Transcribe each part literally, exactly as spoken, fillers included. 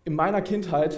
In meiner Kindheit,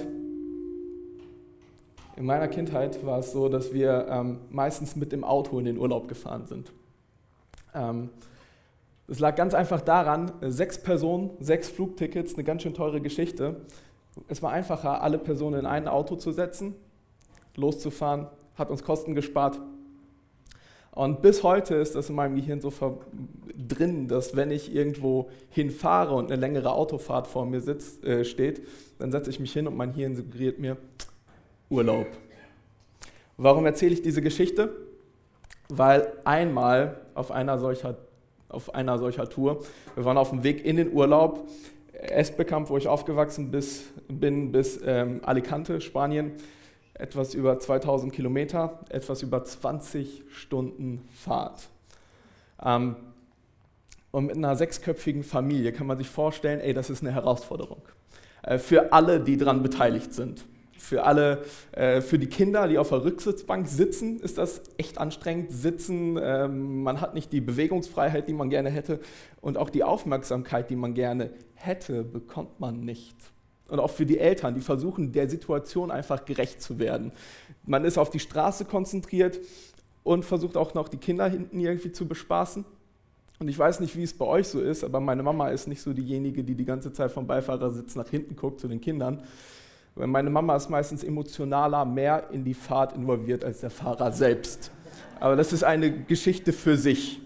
in meiner Kindheit war es so, dass wir ähm, meistens mit dem Auto in den Urlaub gefahren sind. Ähm, das lag ganz einfach daran, sechs Personen, sechs Flugtickets, eine ganz schön teure Geschichte. Es war einfacher, alle Personen in ein Auto zu setzen, loszufahren, hat uns Kosten gespart. Und bis heute ist das in meinem Gehirn so drin, dass wenn ich irgendwo hinfahre und eine längere Autofahrt vor mir sitzt, äh, steht, dann setze ich mich hin und mein Hirn suggeriert mir Urlaub. Warum erzähle ich diese Geschichte? Weil einmal auf einer solcher, auf einer solcher Tour, wir waren auf dem Weg in den Urlaub, Espelkamp, wo ich aufgewachsen bis, bin, bis ähm, Alicante, Spanien, etwas über zweitausend Kilometer, etwas über zwanzig Stunden Fahrt. Ähm, und mit einer sechsköpfigen Familie kann man sich vorstellen, ey, das ist eine Herausforderung. Äh, für alle, die daran beteiligt sind. Für alle, äh, für die Kinder, die auf der Rücksitzbank sitzen, ist das echt anstrengend. Sitzen, ähm, man hat nicht die Bewegungsfreiheit, die man gerne hätte, und auch die Aufmerksamkeit, die man gerne hätte, bekommt man nicht. Und auch für die Eltern, die versuchen, der Situation einfach gerecht zu werden. Man ist auf die Straße konzentriert und versucht auch noch die Kinder hinten irgendwie zu bespaßen. Und ich weiß nicht, wie es bei euch so ist, aber meine Mama ist nicht so diejenige, die die ganze Zeit vom Beifahrersitz nach hinten guckt zu den Kindern. Weil meine Mama ist meistens emotionaler mehr in die Fahrt involviert als der Fahrer selbst. Aber das ist eine Geschichte für sich.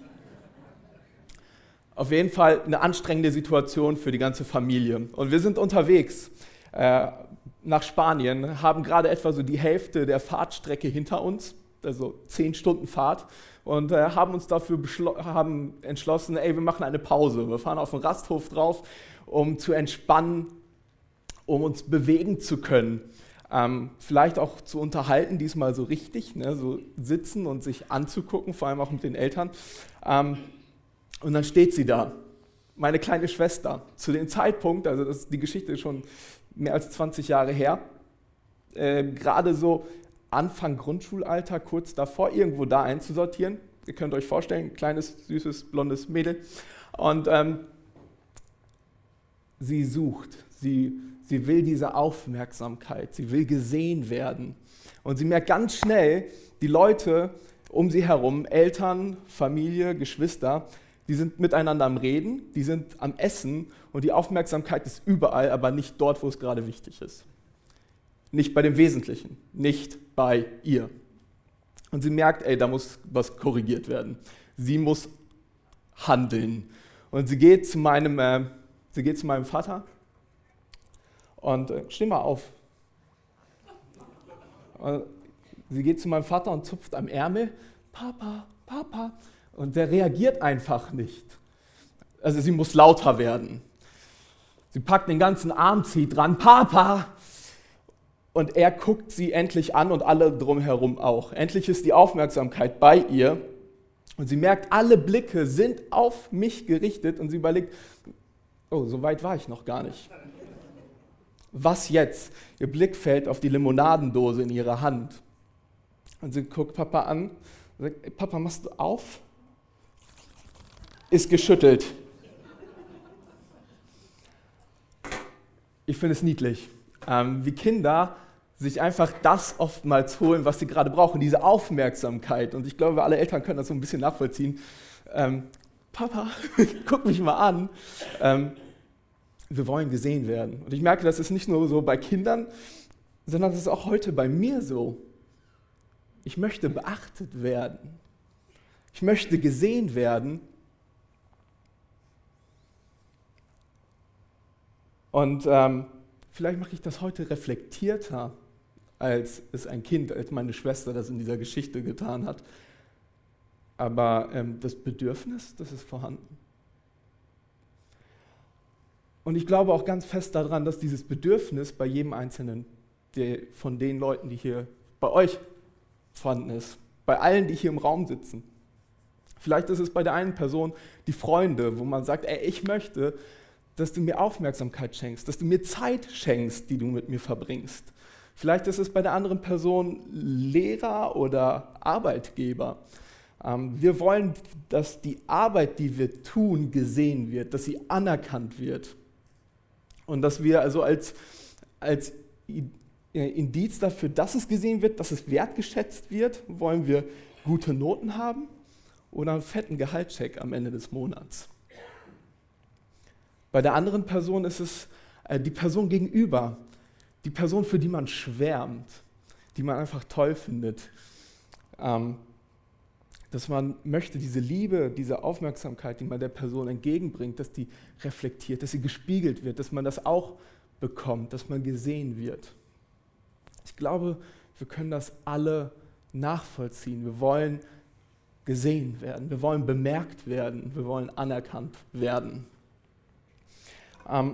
Auf jeden Fall eine anstrengende Situation für die ganze Familie. Und wir sind unterwegs äh, nach Spanien, haben gerade etwa so die Hälfte der Fahrtstrecke hinter uns, also zehn Stunden Fahrt, und äh, haben uns dafür haben entschlossen, ey, wir machen eine Pause. Wir fahren auf den Rasthof drauf, um zu entspannen, um uns bewegen zu können. Ähm, vielleicht auch zu unterhalten, diesmal so richtig, ne, so sitzen und sich anzugucken, vor allem auch mit den Eltern. Ähm, Und dann steht sie da, meine kleine Schwester. Zu dem Zeitpunkt, also das, die Geschichte ist schon mehr als zwanzig Jahre her, äh, gerade so Anfang Grundschulalter, kurz davor, irgendwo da einzusortieren. Ihr könnt euch vorstellen, ein kleines, süßes, blondes Mädel. Und ähm, sie sucht, sie, sie will diese Aufmerksamkeit, sie will gesehen werden. Und sie merkt ganz schnell, die Leute um sie herum, Eltern, Familie, Geschwister, die sind miteinander am Reden, die sind am Essen und die Aufmerksamkeit ist überall, aber nicht dort, wo es gerade wichtig ist. Nicht bei dem Wesentlichen, nicht bei ihr. Und sie merkt, ey, da muss was korrigiert werden. Sie muss handeln. Und sie geht zu meinem, äh, sie geht zu meinem Vater und äh, steh mal auf. Und sie geht zu meinem Vater und zupft am Ärmel, Papa, Papa. Und der reagiert einfach nicht. Also sie muss lauter werden. Sie packt den ganzen Arm, zieht dran, Papa! Und er guckt sie endlich an und alle drumherum auch. Endlich ist die Aufmerksamkeit bei ihr. Und sie merkt, alle Blicke sind auf mich gerichtet und sie überlegt, oh, so weit war ich noch gar nicht. Was jetzt? Ihr Blick fällt auf die Limonadendose in ihrer Hand. Und sie guckt Papa an und sagt, ey, Papa, machst du auf? Ist geschüttelt. Ich finde es niedlich, ähm, wie Kinder sich einfach das oftmals holen, was sie gerade brauchen, diese Aufmerksamkeit. Und ich glaube, alle Eltern können das so ein bisschen nachvollziehen. Ähm, Papa, guck mich mal an. Ähm, wir wollen gesehen werden. Und ich merke, das ist nicht nur so bei Kindern, sondern das ist auch heute bei mir so. Ich möchte beachtet werden. Ich möchte gesehen werden. Und ähm, vielleicht mache ich das heute reflektierter, als es ein Kind, als meine Schwester das in dieser Geschichte getan hat. Aber ähm, das Bedürfnis, das ist vorhanden. Und ich glaube auch ganz fest daran, dass dieses Bedürfnis bei jedem Einzelnen der, von den Leuten, die hier bei euch vorhanden ist, bei allen, die hier im Raum sitzen. Vielleicht ist es bei der einen Person die Freunde, wo man sagt, ey, ich möchte, dass du mir Aufmerksamkeit schenkst, dass du mir Zeit schenkst, die du mit mir verbringst. Vielleicht ist es bei der anderen Person Lehrer oder Arbeitgeber. Ähm, wir wollen, dass die Arbeit, die wir tun, gesehen wird, dass sie anerkannt wird. Und dass wir also als, als Indiz dafür, dass es gesehen wird, dass es wertgeschätzt wird? Wollen wir gute Noten haben oder einen fetten Gehaltscheck am Ende des Monats? Bei der anderen Person ist es äh, die Person gegenüber, die Person, für die man schwärmt, die man einfach toll findet. Ähm, dass man möchte, diese Liebe, diese Aufmerksamkeit, die man der Person entgegenbringt, dass die reflektiert, dass sie gespiegelt wird, dass man das auch bekommt, dass man gesehen wird. Ich glaube, wir können das alle nachvollziehen. Wir wollen gesehen werden, wir wollen bemerkt werden, wir wollen anerkannt werden. Ähm,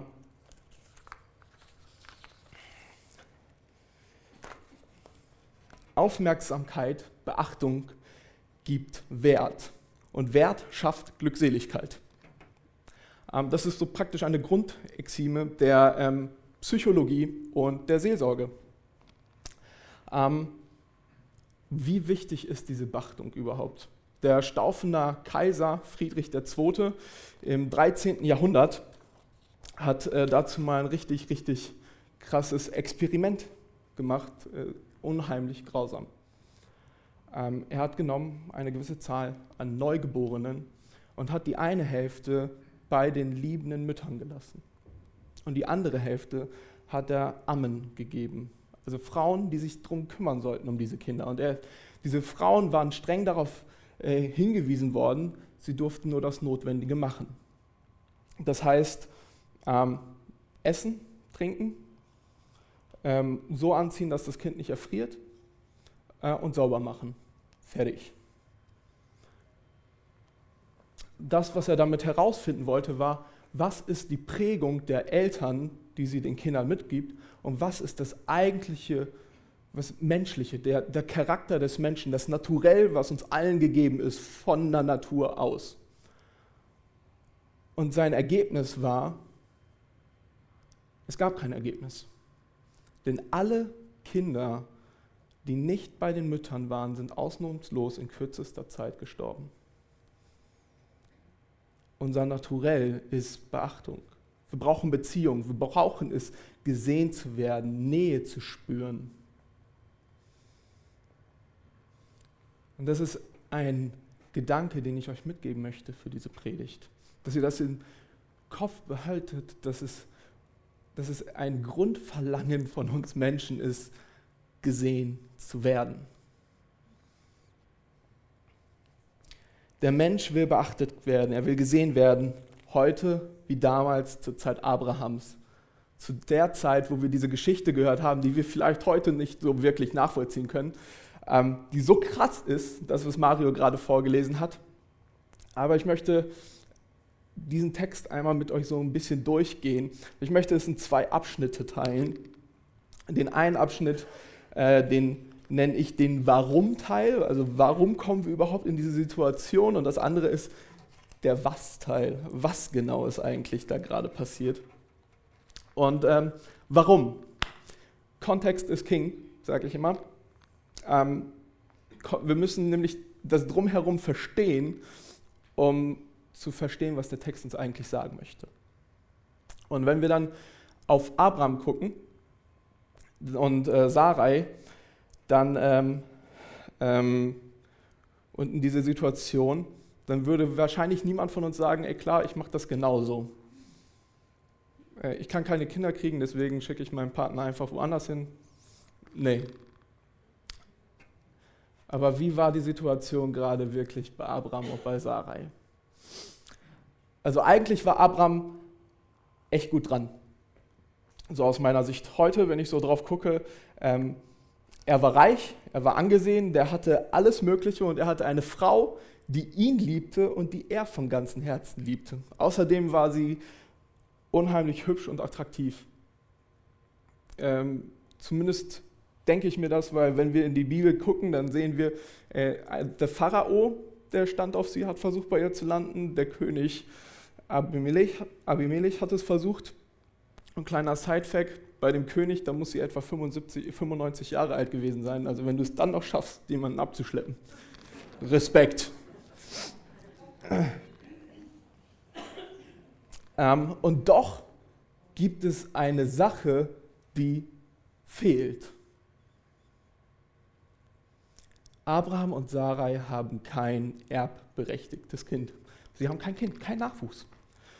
Aufmerksamkeit, Beachtung gibt Wert. Und Wert schafft Glückseligkeit. Ähm, das ist so praktisch eine Grundexime der ähm, Psychologie und der Seelsorge. Ähm, wie wichtig ist diese Beachtung überhaupt? Der Staufener Kaiser Friedrich der Zweite im dreizehnten Jahrhundert hat äh, dazu mal ein richtig, richtig krasses Experiment gemacht, äh, unheimlich grausam. Ähm, er hat genommen eine gewisse Zahl an Neugeborenen und hat die eine Hälfte bei den liebenden Müttern gelassen. Und die andere Hälfte hat er Ammen gegeben. Also Frauen, die sich darum kümmern sollten, um diese Kinder. Und er, diese Frauen waren streng darauf äh, hingewiesen worden, sie durften nur das Notwendige machen. Das heißt, ähm, essen, trinken, ähm, so anziehen, dass das Kind nicht erfriert äh, und sauber machen. Fertig. Das, was er damit herausfinden wollte, war, was ist die Prägung der Eltern, die sie den Kindern mitgibt, und was ist das eigentliche, was Menschliche, der, der Charakter des Menschen, das Naturell, was uns allen gegeben ist, von der Natur aus. Und sein Ergebnis war, es gab kein Ergebnis. Denn alle Kinder, die nicht bei den Müttern waren, sind ausnahmslos in kürzester Zeit gestorben. Unser Naturell ist Beachtung. Wir brauchen Beziehung, wir brauchen es, gesehen zu werden, Nähe zu spüren. Und das ist ein Gedanke, den ich euch mitgeben möchte für diese Predigt. Dass ihr das im Kopf behaltet, dass es, dass es ein Grundverlangen von uns Menschen ist, gesehen zu werden. Der Mensch will beachtet werden, er will gesehen werden, heute wie damals zur Zeit Abrahams. Zu der Zeit, wo wir diese Geschichte gehört haben, die wir vielleicht heute nicht so wirklich nachvollziehen können, ähm, die so krass ist, das, was Mario gerade vorgelesen hat. Aber ich möchte diesen Text einmal mit euch so ein bisschen durchgehen. Ich möchte es in zwei Abschnitte teilen. Den einen Abschnitt, äh, den nenne ich den Warum-Teil, also warum kommen wir überhaupt in diese Situation, und das andere ist der Was-Teil, was genau ist eigentlich da gerade passiert. Und ähm, warum? Kontext ist King, sage ich immer. Ähm, wir müssen nämlich das Drumherum verstehen, um zu verstehen, was der Text uns eigentlich sagen möchte. Und wenn wir dann auf Abraham gucken und äh, Sarai, dann ähm, ähm, und in diese Situation, dann würde wahrscheinlich niemand von uns sagen, ey klar, ich mache das genauso. Äh, ich kann keine Kinder kriegen, deswegen schicke ich meinen Partner einfach woanders hin. Nee. Aber wie war die Situation gerade wirklich bei Abraham und bei Sarai? Also eigentlich war Abraham echt gut dran. So aus meiner Sicht heute, wenn ich so drauf gucke, ähm, er war reich, er war angesehen, der hatte alles Mögliche und er hatte eine Frau, die ihn liebte und die er von ganzem Herzen liebte. Außerdem war sie unheimlich hübsch und attraktiv. Ähm, zumindest denke ich mir das, weil wenn wir in die Bibel gucken, dann sehen wir, äh, der Pharao, der stand auf sie, hat versucht bei ihr zu landen, der König Abimelech, Abimelech hat es versucht. Ein kleiner Side-Fact, bei dem König, da muss sie etwa fünfundsiebzig, fünfundneunzig Jahre alt gewesen sein. Also wenn du es dann noch schaffst, jemanden abzuschleppen. Respekt. Ähm, und doch gibt es eine Sache, die fehlt. Abraham und Sarai haben kein erbberechtigtes Kind. Sie haben kein Kind, kein Nachwuchs.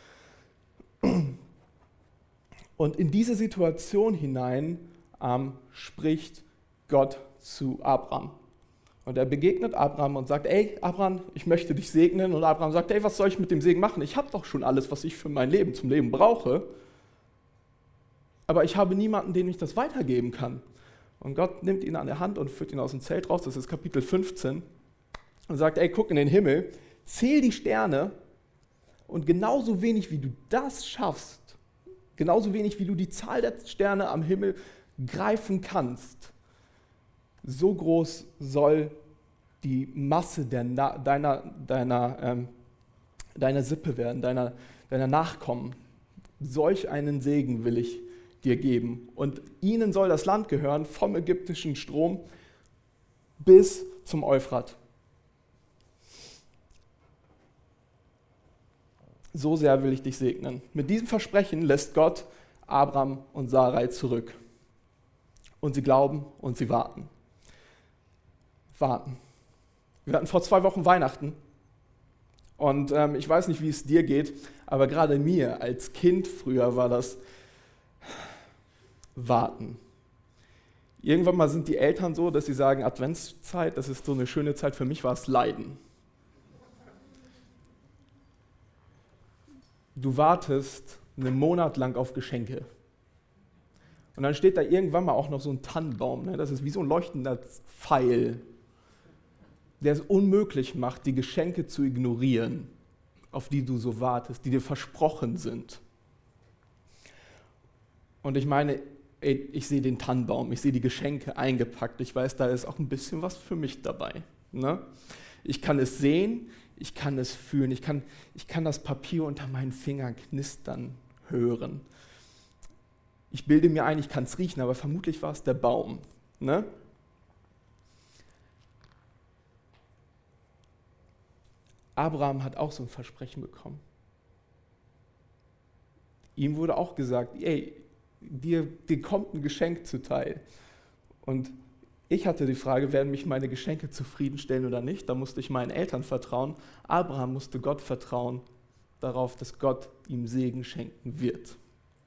Und in diese Situation hinein ähm, spricht Gott zu Abraham. Und er begegnet Abraham und sagt, ey, Abraham, ich möchte dich segnen. Und Abraham sagt, ey, was soll ich mit dem Segen machen? Ich habe doch schon alles, was ich für mein Leben, zum Leben brauche. Aber ich habe niemanden, dem ich das weitergeben kann. Und Gott nimmt ihn an der Hand und führt ihn aus dem Zelt raus, das ist Kapitel fünfzehn, und sagt, ey, guck in den Himmel, zähl die Sterne und genauso wenig wie du das schaffst, genauso wenig wie du die Zahl der Sterne am Himmel greifen kannst, so groß soll die Masse der Na- deiner, deiner, ähm, deiner Sippe werden, deiner, deiner Nachkommen. Solch einen Segen will ich dir geben. Und ihnen soll das Land gehören, vom ägyptischen Strom bis zum Euphrat. So sehr will ich dich segnen. Mit diesem Versprechen lässt Gott Abraham und Sarai zurück. Und sie glauben und sie warten. Warten. Wir hatten vor zwei Wochen Weihnachten. Und ähm, ich weiß nicht, wie es dir geht, aber gerade mir als Kind früher war das Warten. Irgendwann mal sind die Eltern so, dass sie sagen, Adventszeit, das ist so eine schöne Zeit, für mich war es Leiden. Du wartest einen Monat lang auf Geschenke. Und dann steht da irgendwann mal auch noch so ein Tannenbaum, ne? Das ist wie so ein leuchtender Pfeil, der es unmöglich macht, die Geschenke zu ignorieren, auf die du so wartest, die dir versprochen sind. Und ich meine, ey, ich sehe den Tannenbaum, ich sehe die Geschenke eingepackt, ich weiß, da ist auch ein bisschen was für mich dabei. Ne? Ich kann es sehen, ich kann es fühlen, ich kann, ich kann das Papier unter meinen Fingern knistern hören. Ich bilde mir ein, ich kann es riechen, aber vermutlich war es der Baum. Ne? Abraham hat auch so ein Versprechen bekommen. Ihm wurde auch gesagt, ey, dir, dir kommt ein Geschenk zuteil. Und ich hatte die Frage, werden mich meine Geschenke zufriedenstellen oder nicht? Da musste ich meinen Eltern vertrauen. Abraham musste Gott vertrauen, darauf, dass Gott ihm Segen schenken wird.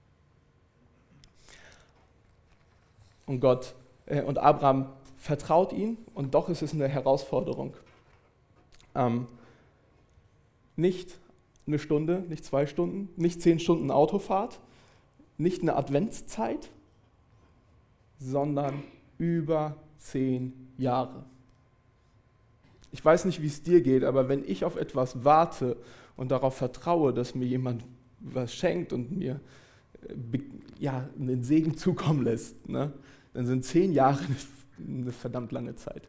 Und Gott äh, und Abraham vertraut ihm, und doch ist es eine Herausforderung. Ähm, nicht eine Stunde, nicht zwei Stunden, nicht zehn Stunden Autofahrt, nicht eine Adventszeit, sondern über zehn Jahre. Ich weiß nicht, wie es dir geht, aber wenn ich auf etwas warte und darauf vertraue, dass mir jemand was schenkt und mir ja, einen Segen zukommen lässt, ne, dann sind zehn Jahre eine verdammt lange Zeit.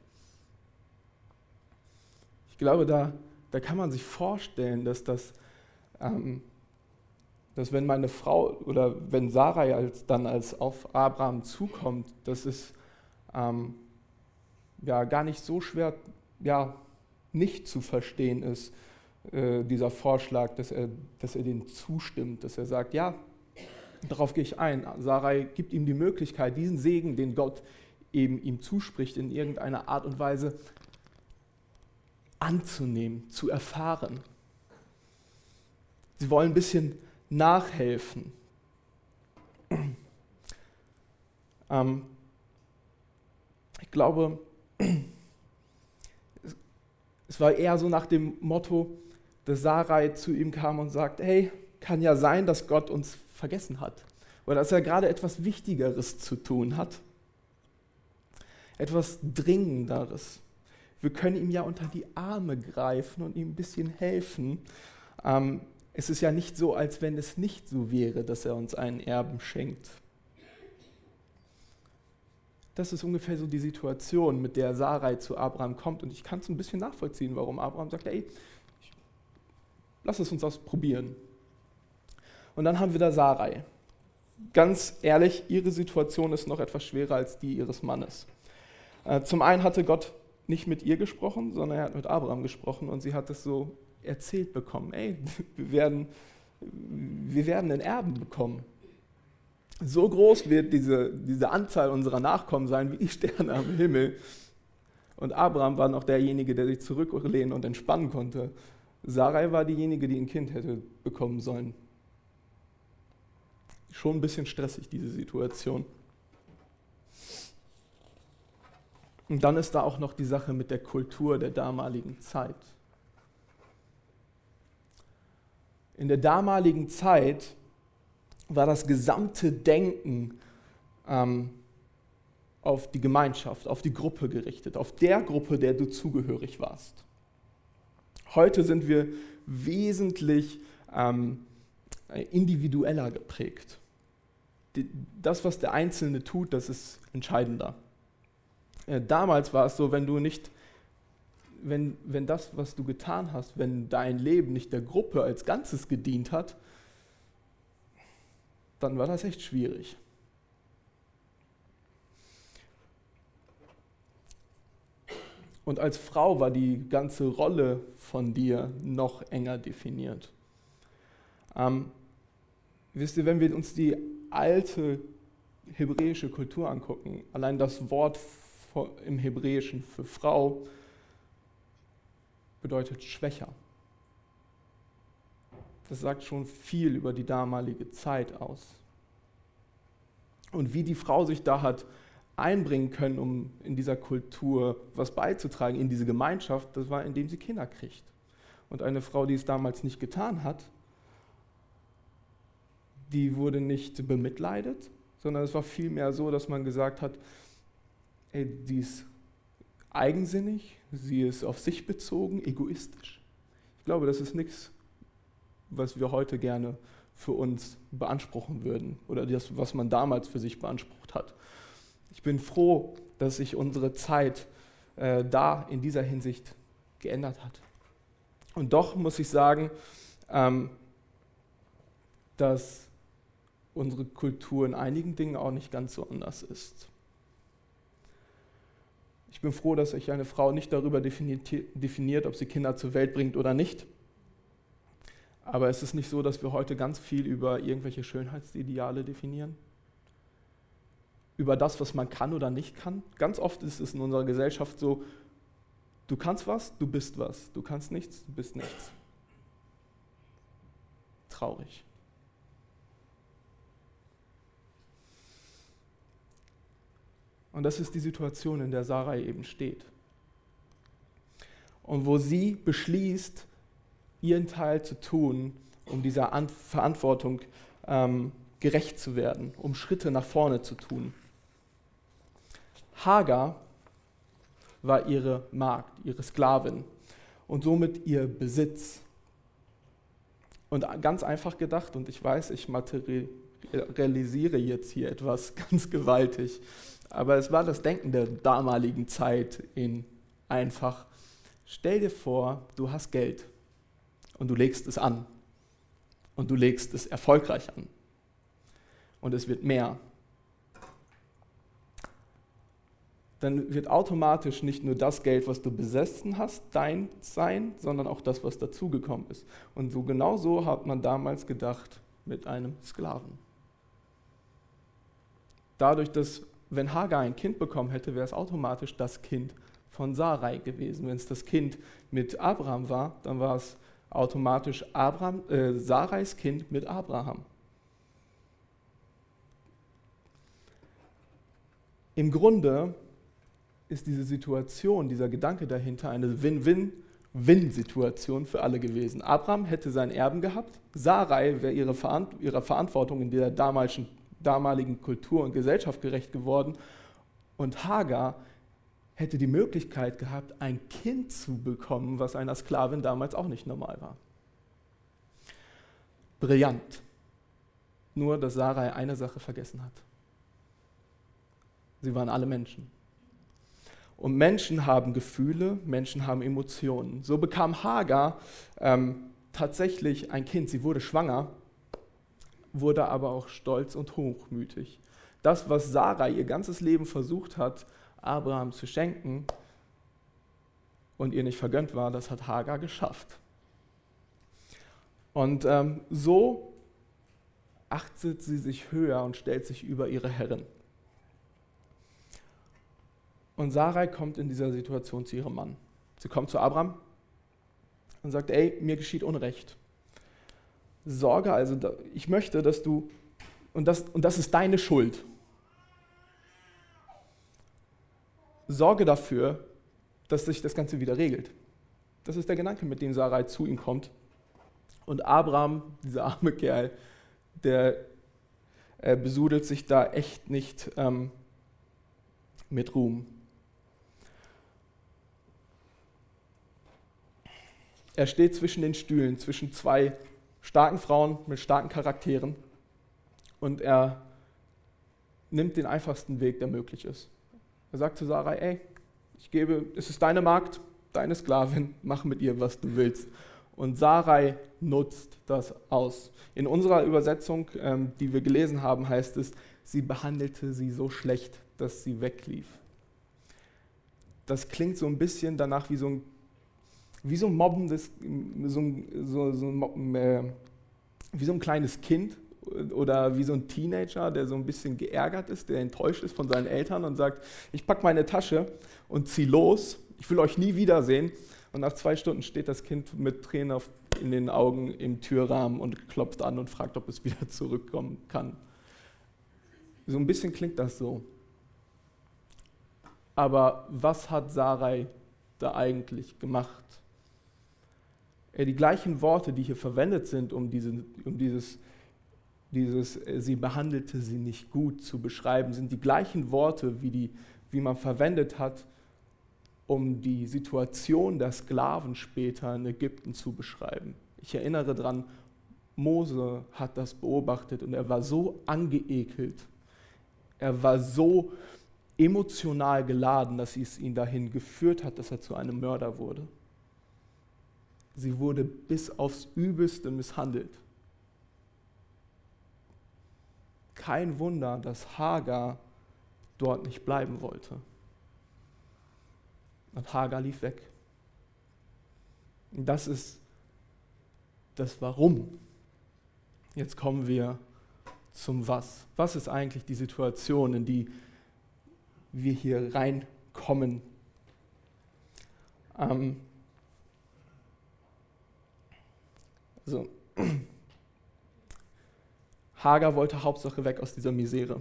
Ich glaube, da, da kann man sich vorstellen, dass das, ähm, dass wenn meine Frau oder wenn Sarai als, dann als auf Abraham zukommt, dass es ähm, ja, gar nicht so schwer ja, nicht zu verstehen ist, äh, dieser Vorschlag, dass er, dass er den zustimmt, dass er sagt, ja, darauf gehe ich ein. Sarai gibt ihm die Möglichkeit, diesen Segen, den Gott eben ihm zuspricht, in irgendeiner Art und Weise anzunehmen, zu erfahren. Sie wollen ein bisschen nachhelfen. Ähm, ich glaube, es war eher so nach dem Motto, dass Sarai zu ihm kam und sagt, hey, kann ja sein, dass Gott uns vergessen hat. Oder dass er gerade etwas Wichtigeres zu tun hat. Etwas Dringenderes. Wir können ihm ja unter die Arme greifen und ihm ein bisschen helfen. Ähm, es ist ja nicht so, als wenn es nicht so wäre, dass er uns einen Erben schenkt. Das ist ungefähr so die Situation, mit der Sarai zu Abraham kommt. Und ich kann es ein bisschen nachvollziehen, warum Abraham sagt, ey, lass es uns ausprobieren. Und dann haben wir da Sarai. Ganz ehrlich, ihre Situation ist noch etwas schwerer als die ihres Mannes. Äh, zum einen hatte Gott nicht mit ihr gesprochen, sondern er hat mit Abraham gesprochen und sie hat es so erzählt bekommen. Ey, wir werden, wir werden einen Erben bekommen. So groß wird diese, diese Anzahl unserer Nachkommen sein wie die Sterne am Himmel. Und Abraham war noch derjenige, der sich zurücklehnen und entspannen konnte. Sarai war diejenige, die ein Kind hätte bekommen sollen. Schon ein bisschen stressig, diese Situation. Und dann ist da auch noch die Sache mit der Kultur der damaligen Zeit. In der damaligen Zeit war das gesamte Denken ähm, auf die Gemeinschaft, auf die Gruppe gerichtet, auf der Gruppe, der du zugehörig warst. Heute sind wir wesentlich ähm, individueller geprägt. Die, das, was der Einzelne tut, das ist entscheidender. Äh, damals war es so, wenn du nicht, wenn, wenn das, was du getan hast, wenn dein Leben nicht der Gruppe als Ganzes gedient hat, dann war das echt schwierig. Und als Frau war die ganze Rolle von dir noch enger definiert. Ähm, wisst ihr, wenn wir uns die alte hebräische Kultur angucken, allein das Wort im Hebräischen für Frau bedeutet schwächer. Das sagt schon viel über die damalige Zeit aus. Und wie die Frau sich da hat einbringen können, um in dieser Kultur was beizutragen, in diese Gemeinschaft, das war, indem sie Kinder kriegt. Und eine Frau, die es damals nicht getan hat, die wurde nicht bemitleidet, sondern es war vielmehr so, dass man gesagt hat, ey, sie ist eigensinnig, sie ist auf sich bezogen, egoistisch. Ich glaube, das ist nichts, was wir heute gerne für uns beanspruchen würden oder das, was man damals für sich beansprucht hat. Ich bin froh, dass sich unsere Zeit äh, da in dieser Hinsicht geändert hat. Und doch muss ich sagen, ähm, dass unsere Kultur in einigen Dingen auch nicht ganz so anders ist. Ich bin froh, dass sich eine Frau nicht darüber definiert, ob sie Kinder zur Welt bringt oder nicht. Aber es ist nicht so, dass wir heute ganz viel über irgendwelche Schönheitsideale definieren. Über das, was man kann oder nicht kann. Ganz oft ist es in unserer Gesellschaft so, du kannst was, du bist was. Du kannst nichts, du bist nichts. Traurig. Und das ist die Situation, in der Sarai eben steht. Und wo sie beschließt, ihren Teil zu tun, um dieser An- Verantwortung ähm, gerecht zu werden, um Schritte nach vorne zu tun. Hagar war ihre Magd, ihre Sklavin und somit ihr Besitz. Und ganz einfach gedacht, und ich weiß, ich materialisiere jetzt hier etwas ganz gewaltig, aber es war das Denken der damaligen Zeit in einfach, stell dir vor, du hast Geld und du legst es an und du legst es erfolgreich an und es wird mehr. Dann wird automatisch nicht nur das Geld, was du besessen hast, dein sein, sondern auch das, was dazugekommen ist. Und so genau so hat man damals gedacht mit einem Sklaven. Dadurch, dass wenn Hagar ein Kind bekommen hätte, wäre es automatisch das Kind von Sarai gewesen. Wenn es das Kind mit Abraham war, dann war es automatisch Abraham, äh, Sarais Kind mit Abraham. Im Grunde ist diese Situation, dieser Gedanke dahinter eine Win-Win-Win-Situation für alle gewesen. Abraham hätte seinen Erben gehabt, Sarai wäre ihre Verant- ihrer Verantwortung in der damaligen, damaligen Kultur und Gesellschaft gerecht geworden und Hagar hätte die Möglichkeit gehabt, ein Kind zu bekommen, was einer Sklavin damals auch nicht normal war. Brillant. Nur, dass Sarai eine Sache vergessen hat. Sie waren alle Menschen. Und Menschen haben Gefühle, Menschen haben Emotionen. So bekam Hagar ähm, tatsächlich ein Kind. Sie wurde schwanger, wurde aber auch stolz und hochmütig. Das, was Sarai ihr ganzes Leben versucht hat, Abraham zu schenken und ihr nicht vergönnt war, das hat Hagar geschafft. Und ähm, so achtet sie sich höher und stellt sich über ihre Herrin. Und Sarai kommt in dieser Situation zu ihrem Mann. Sie kommt zu Abraham und sagt, ey, mir geschieht Unrecht. Sorge also, ich möchte, dass du, und das, und das ist deine Schuld. Sorge dafür, dass sich das Ganze wieder regelt. Das ist der Gedanke, mit dem Sarai zu ihm kommt. Und Abraham, dieser arme Kerl, der äh, besudelt sich da echt nicht ähm, mit Ruhm. Er steht zwischen den Stühlen, zwischen zwei starken Frauen mit starken Charakteren und er nimmt den einfachsten Weg, der möglich ist. Er sagt zu Sarai, ey, ich gebe, es ist deine Magd, deine Sklavin, mach mit ihr, was du willst. Und Sarai nutzt das aus. In unserer Übersetzung, ähm, die wir gelesen haben, heißt es, sie behandelte sie so schlecht, dass sie weglief. Das klingt so ein bisschen danach wie so ein, wie so ein mobbendes, so ein, so, so ein, äh, wie so ein kleines Kind oder wie so ein Teenager, der so ein bisschen geärgert ist, der enttäuscht ist von seinen Eltern und sagt, ich packe meine Tasche und zieh los, ich will euch nie wiedersehen. Und nach zwei Stunden steht das Kind mit Tränen auf, in den Augen im Türrahmen und klopft an und fragt, ob es wieder zurückkommen kann. So ein bisschen klingt das so. Aber was hat Sarai da eigentlich gemacht? Ja, die gleichen Worte, die hier verwendet sind, um, diese, um dieses, dieses sie behandelte sie nicht gut zu beschreiben, sind die gleichen Worte, wie, die, wie man verwendet hat, um die Situation der Sklaven später in Ägypten zu beschreiben. Ich erinnere daran, Mose hat das beobachtet und er war so angeekelt, er war so emotional geladen, dass es ihn dahin geführt hat, dass er zu einem Mörder wurde. Sie wurde bis aufs Übelste misshandelt. Kein Wunder, dass Hagar dort nicht bleiben wollte. Und Hagar lief weg. Und das ist das Warum. Jetzt kommen wir zum Was. Was ist eigentlich die Situation, in die wir hier reinkommen? Ähm, also, Hagar wollte Hauptsache weg aus dieser Misere.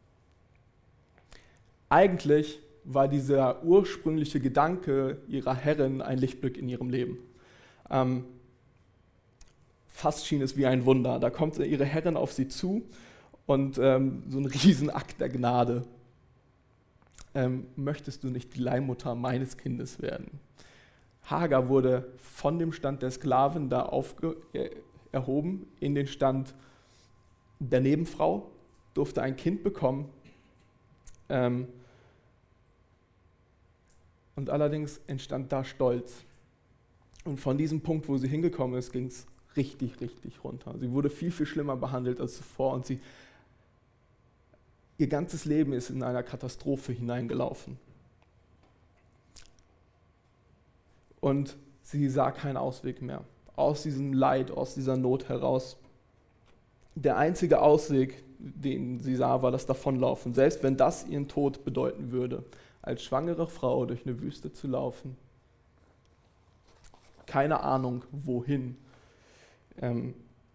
Eigentlich war dieser ursprüngliche Gedanke ihrer Herrin ein Lichtblick in ihrem Leben. Ähm, fast schien es wie ein Wunder. Da kommt ihre Herrin auf sie zu und ähm, so ein Riesenakt der Gnade. Ähm, möchtest du nicht die Leihmutter meines Kindes werden? Hagar wurde von dem Stand der Sklavin da aufge- äh, erhoben in den Stand der Nebenfrau, durfte ein Kind bekommen. Ähm, Und allerdings entstand da Stolz. Und von diesem Punkt, wo sie hingekommen ist, ging es richtig, richtig runter. Sie wurde viel, viel schlimmer behandelt als zuvor und sie, ihr ganzes Leben ist in einer Katastrophe hineingelaufen. Und sie sah keinen Ausweg mehr. Aus diesem Leid, aus dieser Not heraus. Der einzige Ausweg, den sie sah, war das Davonlaufen. Selbst wenn das ihren Tod bedeuten würde, als schwangere Frau durch eine Wüste zu laufen. Keine Ahnung, wohin. Ähm,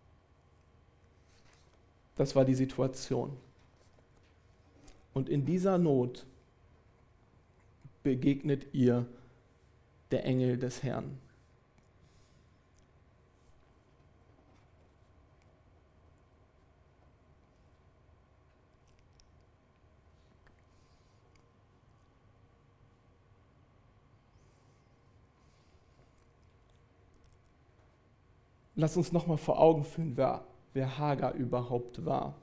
das war die Situation. Und in dieser Not begegnet ihr der Engel des Herrn. Lass uns nochmal vor Augen führen, wer, wer Hagar überhaupt war.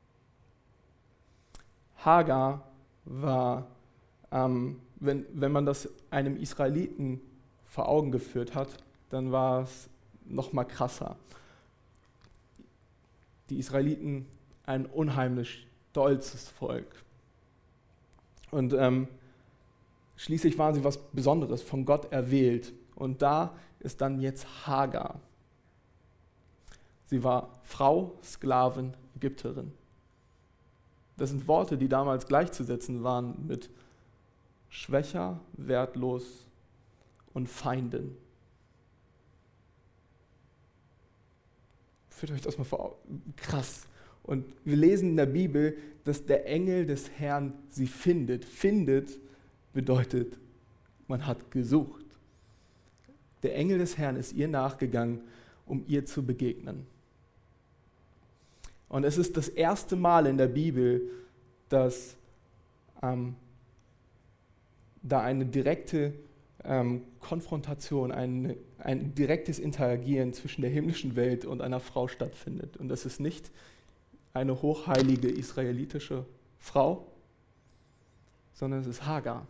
Hagar war, ähm, wenn, wenn man das einem Israeliten vor Augen geführt hat, dann war es nochmal krasser. Die Israeliten, ein unheimlich stolzes Volk. Und ähm, schließlich waren sie was Besonderes, von Gott erwählt. Und da ist dann jetzt Hagar. Sie war Frau, Sklavin, Ägypterin. Das sind Worte, die damals gleichzusetzen waren mit schwächer, wertlos und Feindin. Führt euch das mal vor Augen. Krass. Und wir lesen in der Bibel, dass der Engel des Herrn sie findet. Findet bedeutet, man hat gesucht. Der Engel des Herrn ist ihr nachgegangen, um ihr zu begegnen. Und es ist das erste Mal in der Bibel, dass ähm, da eine direkte ähm, Konfrontation, ein, ein direktes Interagieren zwischen der himmlischen Welt und einer Frau stattfindet. Und das ist nicht eine hochheilige israelitische Frau, sondern es ist Hagar.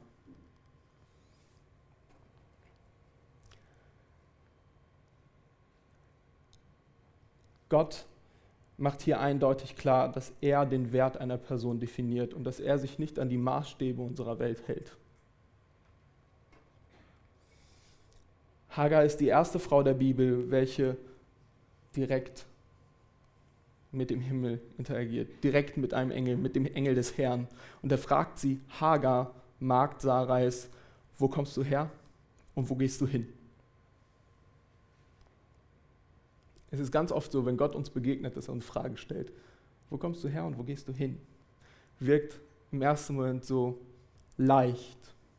Gott macht hier eindeutig klar, dass er den Wert einer Person definiert und dass er sich nicht an die Maßstäbe unserer Welt hält. Hagar ist die erste Frau der Bibel, welche direkt mit dem Himmel interagiert, direkt mit einem Engel, mit dem Engel des Herrn. Und er fragt sie, Hagar, Magd Sarais, wo kommst du her und wo gehst du hin? Es ist ganz oft so, wenn Gott uns begegnet, dass er uns Fragen stellt. Wo kommst du her und wo gehst du hin? Wirkt im ersten Moment so leicht.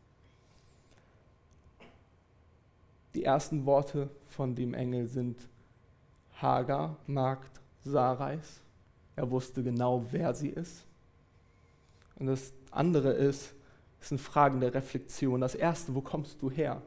Die ersten Worte von dem Engel sind Hagar, Magd Sarais. Er wusste genau, wer sie ist. Und das andere ist, es sind Fragen der Reflexion. Das erste, wo kommst du her?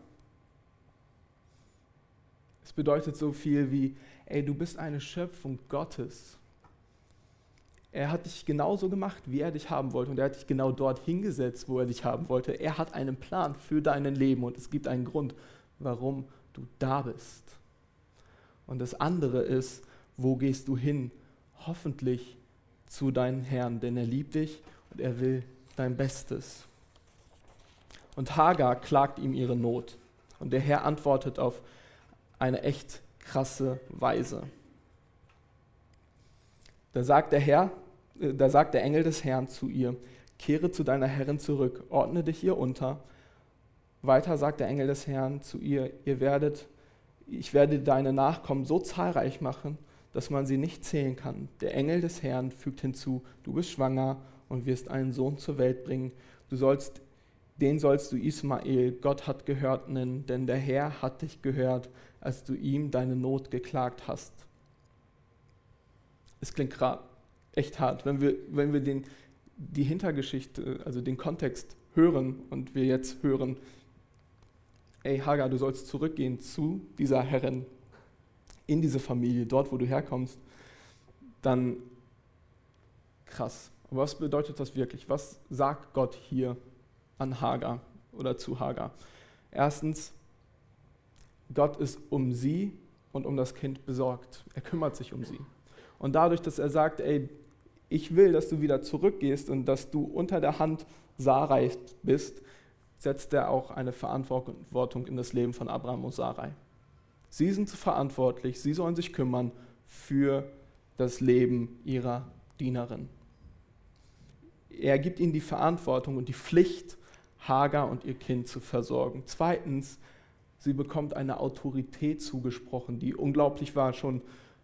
Es bedeutet so viel wie, ey, du bist eine Schöpfung Gottes. Er hat dich genauso gemacht, wie er dich haben wollte. Und er hat dich genau dort hingesetzt, wo er dich haben wollte. Er hat einen Plan für dein Leben und es gibt einen Grund, warum du da bist. Und das andere ist, wo gehst du hin? Hoffentlich zu deinem Herrn, denn er liebt dich und er will dein Bestes. Und Hagar klagt ihm ihre Not. Und der Herr antwortet auf eine echt krasse Weise. Da sagt der Herr, äh, da sagt der Engel des Herrn zu ihr, kehre zu deiner Herrin zurück, ordne dich ihr unter. Weiter sagt der Engel des Herrn zu ihr, ihr werdet, ich werde deine Nachkommen so zahlreich machen, dass man sie nicht zählen kann. Der Engel des Herrn fügt hinzu, du bist schwanger und wirst einen Sohn zur Welt bringen. Du sollst, den sollst du Ismael, Gott hat gehört, nennen, denn der Herr hat dich gehört, als du ihm deine Not geklagt hast. Es klingt gerade echt hart, wenn wir, wenn wir den, die Hintergeschichte, also den Kontext hören und wir jetzt hören, ey Hagar, du sollst zurückgehen zu dieser Herrin, in diese Familie, dort wo du herkommst, dann krass. Aber was bedeutet das wirklich? Was sagt Gott hier an Hagar oder zu Hagar? Erstens, Gott ist um sie und um das Kind besorgt. Er kümmert sich um sie. Und dadurch, dass er sagt, ey, ich will, dass du wieder zurückgehst und dass du unter der Hand Sarai bist, setzt er auch eine Verantwortung in das Leben von Abraham und Sarai. Sie sind verantwortlich, sie sollen sich kümmern für das Leben ihrer Dienerin. Er gibt ihnen die Verantwortung und die Pflicht, Hagar und ihr Kind zu versorgen. Zweitens, sie bekommt eine Autorität zugesprochen, die unglaublich war schon.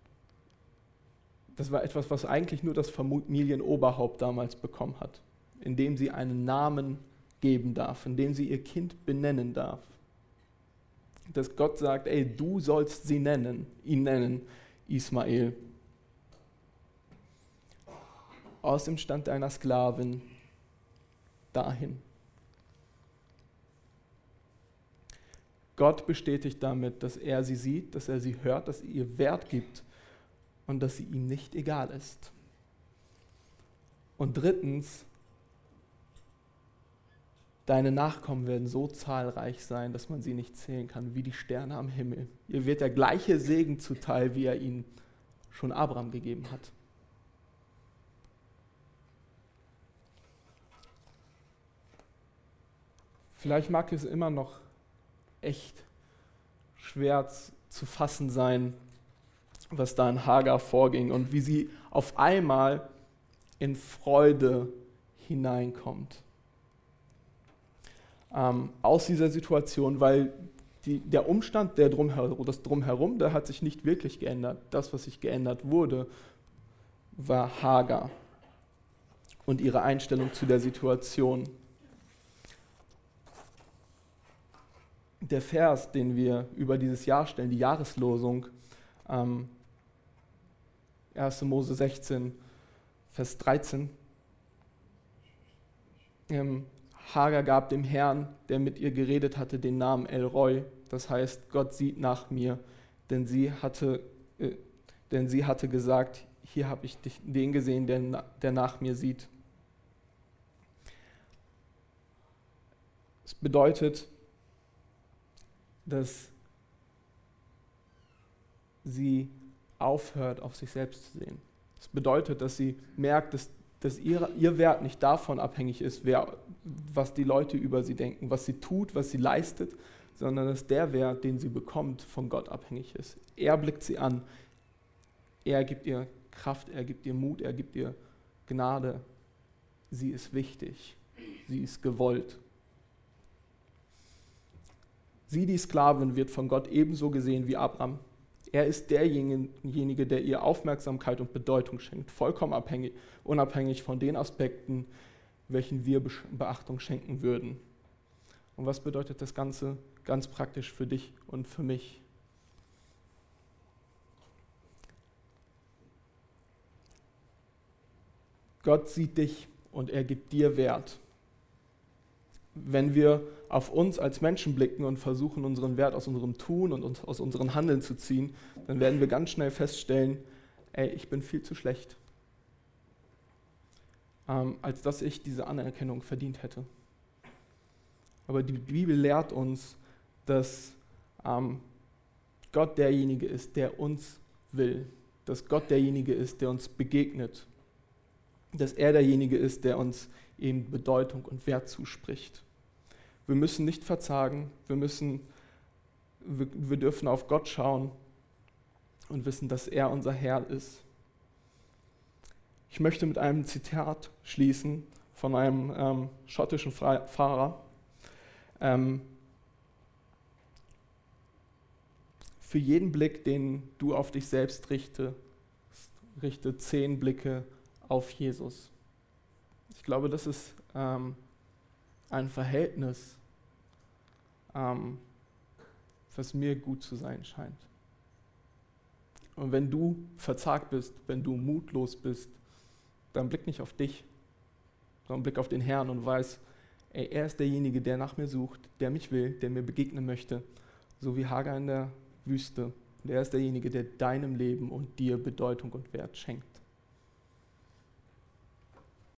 Das war etwas, was eigentlich nur das Familienoberhaupt damals bekommen hat, indem sie einen Namen geben darf, indem sie ihr Kind benennen darf. Dass Gott sagt, ey, du sollst sie nennen, ihn nennen, Ismael. Aus dem Stand einer Sklavin dahin. Gott bestätigt damit, dass er sie sieht, dass er sie hört, dass er ihr Wert gibt und dass sie ihm nicht egal ist. Und drittens, deine Nachkommen werden so zahlreich sein, dass man sie nicht zählen kann, wie die Sterne am Himmel. Ihr wird der gleiche Segen zuteil, wie er ihn schon Abraham gegeben hat. Vielleicht mag es immer noch echt schwer zu fassen sein, was da in Hagar vorging und wie sie auf einmal in Freude hineinkommt. Ähm, aus dieser Situation, weil die, der Umstand, der drumherum, das Drumherum, der hat sich nicht wirklich geändert. Das, was sich geändert wurde, war Hagar und ihre Einstellung zu der Situation. Der Vers, den wir über dieses Jahr stellen, die Jahreslosung, ähm, erster Mose sechzehn, Vers dreizehn. Ähm, Hagar gab dem Herrn, der mit ihr geredet hatte, den Namen El Roi. Das heißt, Gott sieht nach mir, denn sie hatte, äh, denn sie hatte gesagt, hier habe ich dich, den gesehen, der, der nach mir sieht. Es bedeutet, dass sie aufhört, auf sich selbst zu sehen. Es bedeutet, dass sie merkt, dass, dass ihr, ihr Wert nicht davon abhängig ist, wer, was die Leute über sie denken, was sie tut, was sie leistet, sondern dass der Wert, den sie bekommt, von Gott abhängig ist. Er blickt sie an, er gibt ihr Kraft, er gibt ihr Mut, er gibt ihr Gnade. Sie ist wichtig, sie ist gewollt. Sie, die Sklavin, wird von Gott ebenso gesehen wie Abraham. Er ist derjenige, der ihr Aufmerksamkeit und Bedeutung schenkt, vollkommen abhängig, unabhängig von den Aspekten, welchen wir Beachtung schenken würden. Und was bedeutet das Ganze ganz praktisch für dich und für mich? Gott sieht dich und er gibt dir Wert. Wenn wir auf uns als Menschen blicken und versuchen, unseren Wert aus unserem Tun und aus unserem Handeln zu ziehen, dann werden wir ganz schnell feststellen, ey, ich bin viel zu schlecht, ähm, als dass ich diese Anerkennung verdient hätte. Aber die Bibel lehrt uns, dass ähm, Gott derjenige ist, der uns will, dass Gott derjenige ist, der uns begegnet, dass er derjenige ist, der uns eben Bedeutung und Wert zuspricht. Wir müssen nicht verzagen, wir, müssen, wir, wir dürfen auf Gott schauen und wissen, dass er unser Herr ist. Ich möchte mit einem Zitat schließen von einem ähm, schottischen Pfarrer. Ähm, Für jeden Blick, den du auf dich selbst richte, richte zehn Blicke auf Jesus. Ich glaube, das ist ähm, ein Verhältnis, ähm, was mir gut zu sein scheint. Und wenn du verzagt bist, wenn du mutlos bist, dann blick nicht auf dich, sondern blick auf den Herrn und weiß, ey, er ist derjenige, der nach mir sucht, der mich will, der mir begegnen möchte, so wie Hagar in der Wüste. Und er ist derjenige, der deinem Leben und dir Bedeutung und Wert schenkt.